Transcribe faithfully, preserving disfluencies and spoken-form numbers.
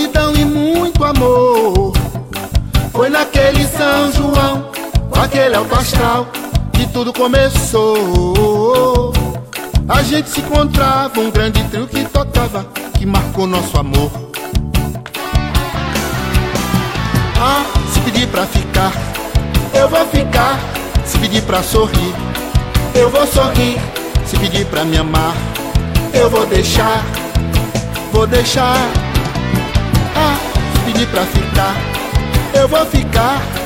solidão e muito amor. Foi naquele São João, com aquele alto astral, que tudo começou. A gente se encontrava, um grande trio que tocava, que marcou nosso amor. Ah, se pedir pra ficar, eu vou ficar. Se pedir pra sorrir, eu vou sorrir. Se pedir pra me amar, eu vou deixar, vou deixar. Ah, se pedir pra ficar, eu vou ficar.